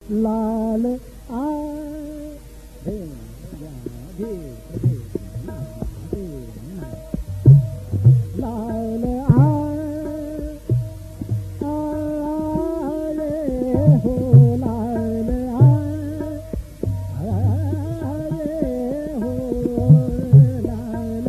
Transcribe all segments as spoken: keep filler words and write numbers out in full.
लाल आ लाल आ हो लाल आ हो लाल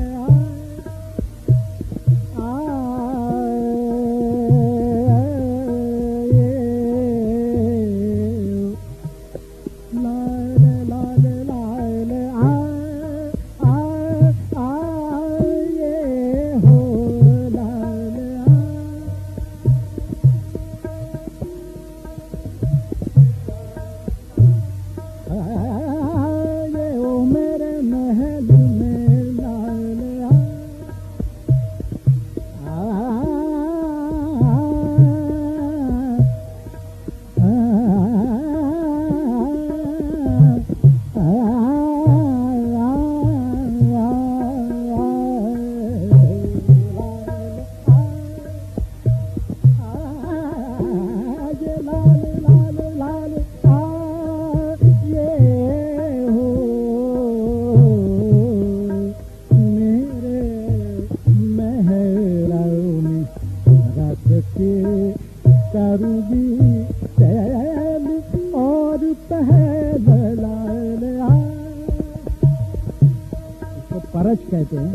परच कहते हैं।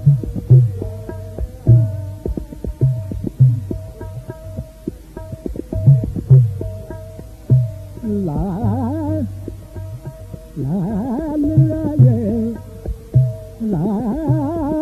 लाल लाल लाल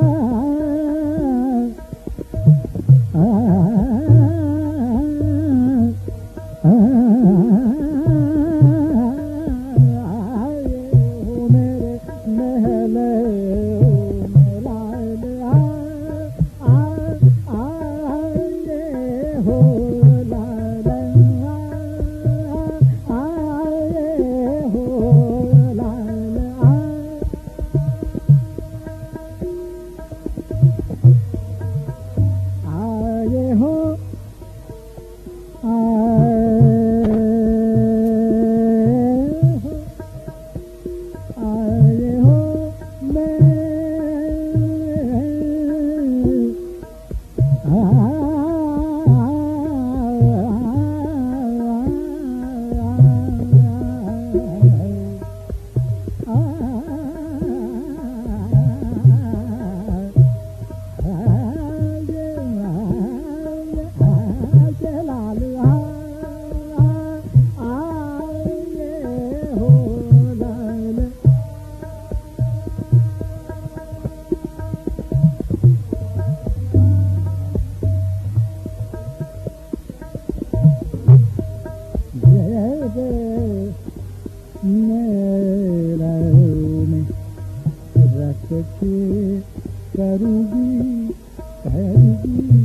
करूंगी करूंगी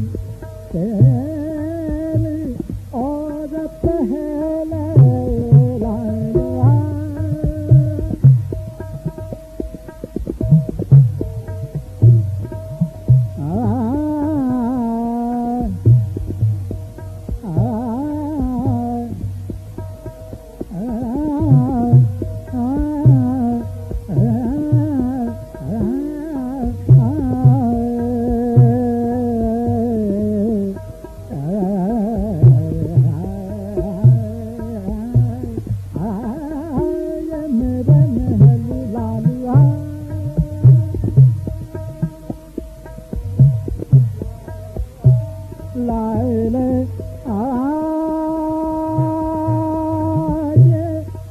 तेरे और पहले लाले आ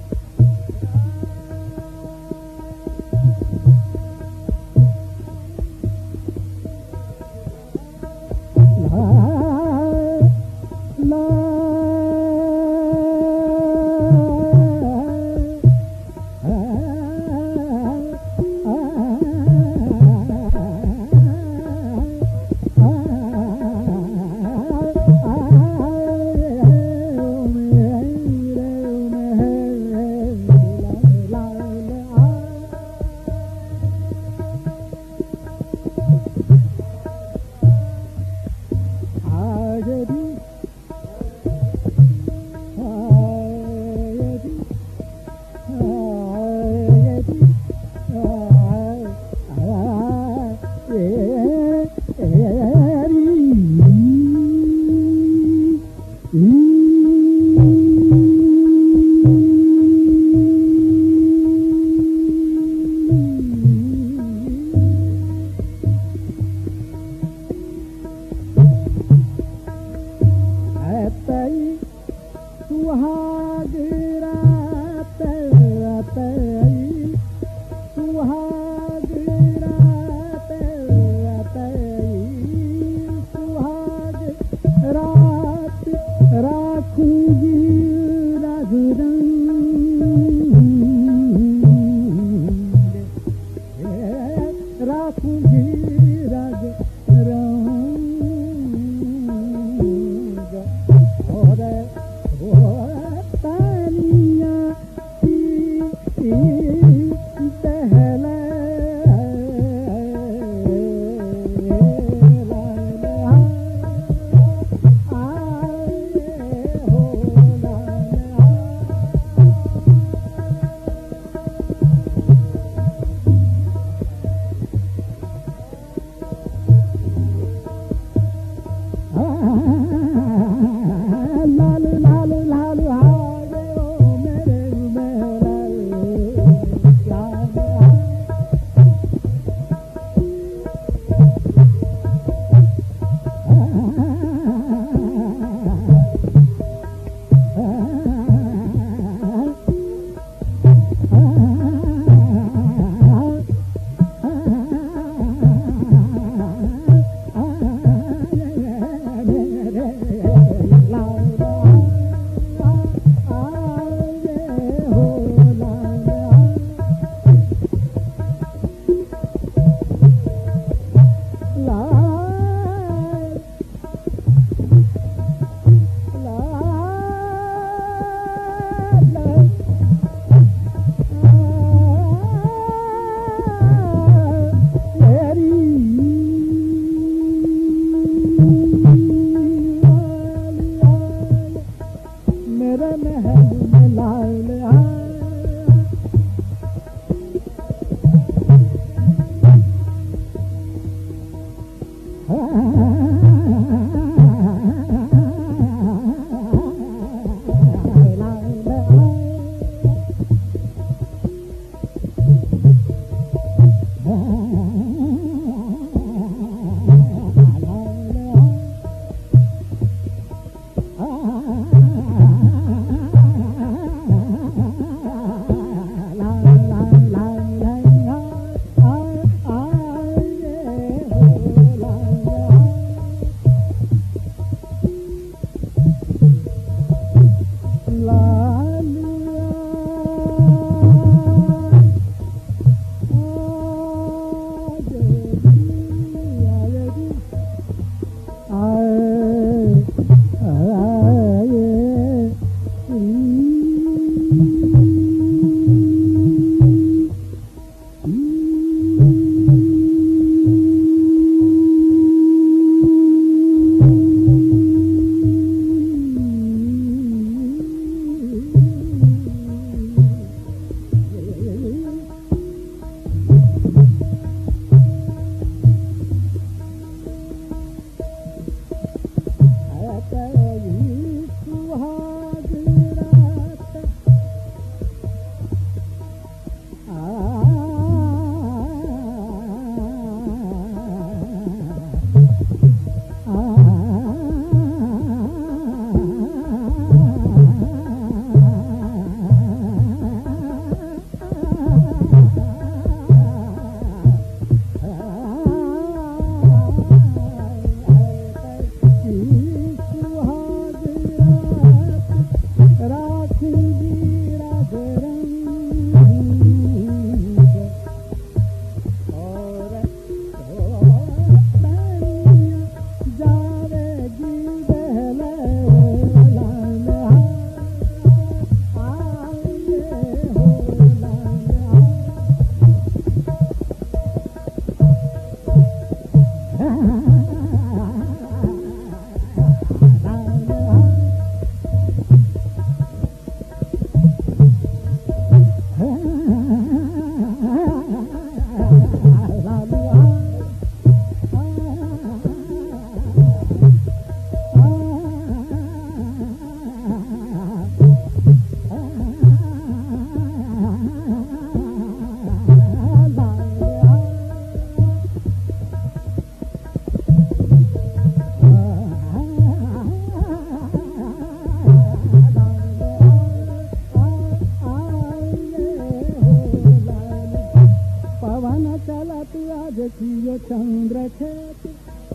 देखियो चंद्र खेत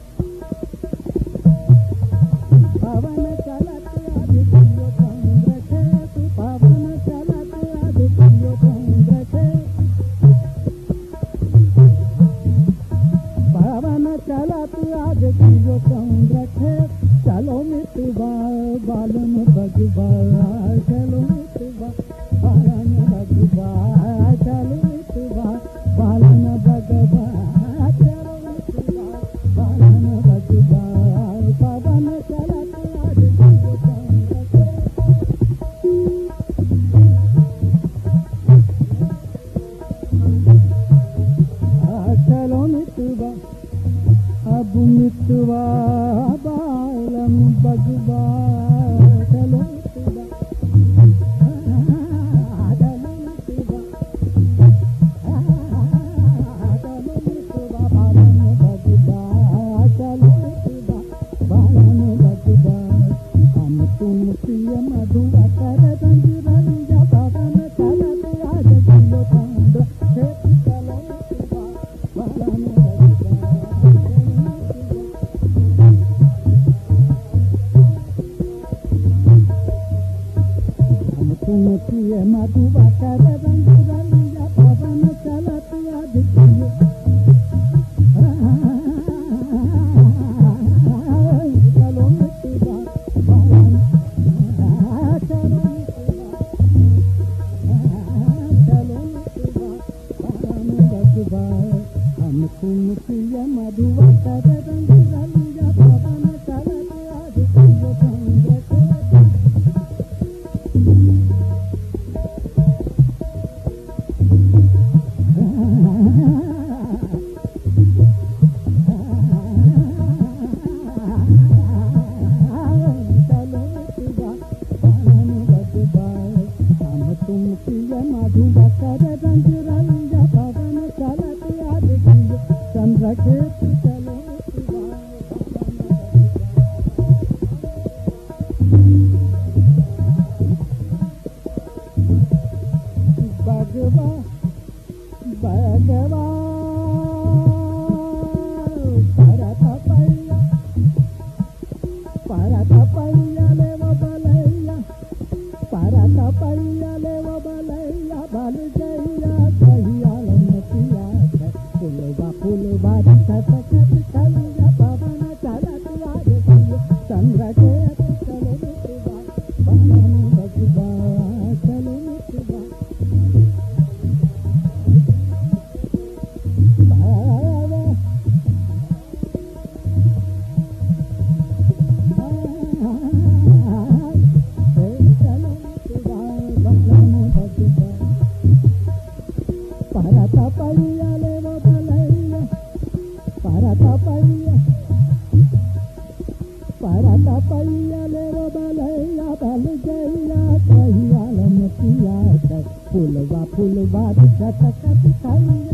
पवन चलत आज देखियो चंद्र खेत पवन चलत आज देखियो चंद्र खेत पवन चलत आज देखियो चंद्र खेत चलो मितवा बालन भगवा चलो मितवा बालन भगवा चलो मितवा बालन भगवा चलो मितवा बालन भगवा पवन चलत आज देखियो चंद्र खेत चलो मितवा अब मितवा बालन भगवा चलो मितवा चलो मितवा चलो मितवा बालन भगवा चलो मितवा बालन भगवा हम तुम प्रिय मधुआ कर रंग पवन चलत आज देखियो चंद्र खेत चलो मितवा बालन भगवा तुम प्रिय मधुआ कर रंग रंगिया पवन चलत आज देखियो चलो मितवा बालन चलो मितवा चलो मितवा बालन भगवा हम तुम प्रिय मधुआ कर रंग रंगिया पवन चलत आज देखियो चंद्र खेत तुम प्रिय मधुआ कर रंग रंगिया पवन चलत आज देखियो चंद्र खेत चलो मितवा भगवा भगवा परत पैया परत पैया ले वो बलैया परत पैया ले वो बलैया बल गैया कहिया लमतिया फुलवा फुलवा खत खत खलिया पवन चलत आज देखियो चंद्र खेत चलो मितवा बालन भगवा चलो मितवा परत पैया ले वो बलैया परत पैया परत पैया ले वो बलैया बल गैया कहिया लमतिया फुलवा फुलवा खत खत खलिया